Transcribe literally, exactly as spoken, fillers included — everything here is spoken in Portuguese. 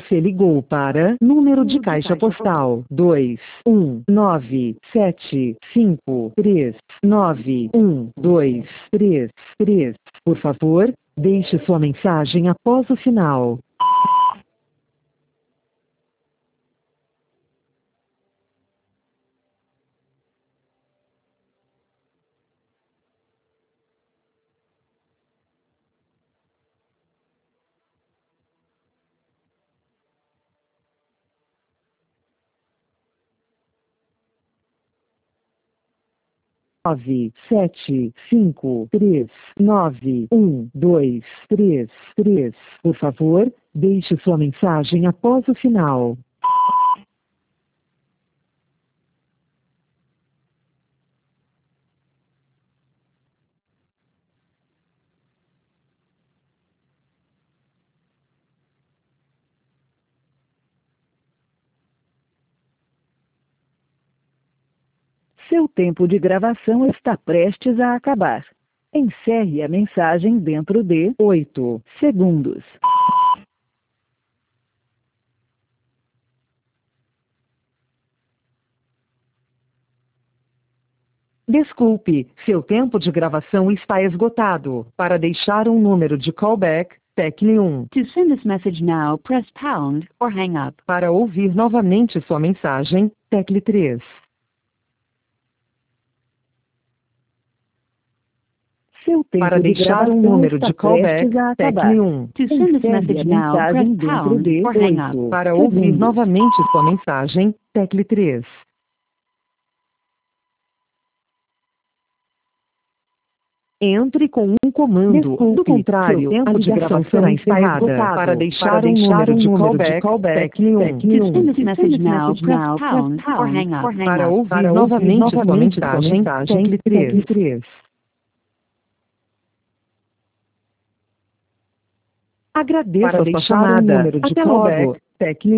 Você ligou para número de caixa postal dois um nove sete cinco três nove um dois três três. Por favor, deixe sua mensagem após o sinal. nove sete cinco três nove um dois três três. Por favor, deixe sua mensagem após o sinal. Seu tempo de gravação está prestes a acabar. Encerre a mensagem dentro de oito segundos. Desculpe, seu tempo de gravação está esgotado. Para deixar um número de callback, tecle um. To send this message now, press pound or hang up. Para ouvir novamente sua mensagem, tecle três. Seu tempo Para de deixar um número de callback, tecle um. To send this message now, press pound or hang up. Para ouvir novamente sua mensagem, tecle três. Entre com um comando. Desculpe, Do contrário, seu tempo a de ligação gravação será está encerrada. esgotado. Para deixar Para um deixar número um de número de callback, callback, tecle um. tecle um. To send this message now, press pound or hang up. Para ouvir Para novamente ouvir sua novamente mensagem, sua tecle mensagem, três. Agradeço Para a sua deixar um chamada. número de Até callback, logo. Tecle